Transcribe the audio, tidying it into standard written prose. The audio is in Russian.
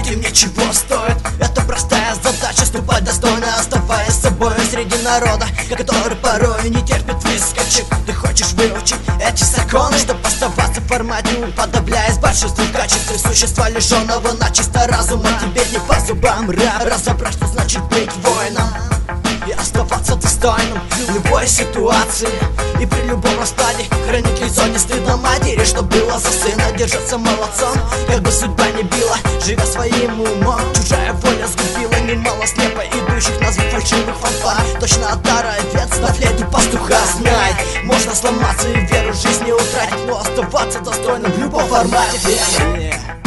этим ничего стоит. Это простая задача, ступать достойно, оставаясь собой среди народа, который порой не терпит выскочек. Ты хочешь выучить эти законы, чтобы оставаться в формате, уподобляясь большинству в качестве существа, лишенного начисто разума. Тебе не по зубам разобрать, что значит быть воином и оставаться достойным в любой ситуации. И при любом распаде хранить лицо не стыдно матери, что было за сына, держаться молодцом, как бы судьба не била, живя своим умом. Чужая воля сгубила немало слепо идущих на звук фальшивых фанфар. Точно отара овец на флейту пастуха. Знай, можно сломаться и веру в жизнь не утратить, но оставаться достойным в любом формате.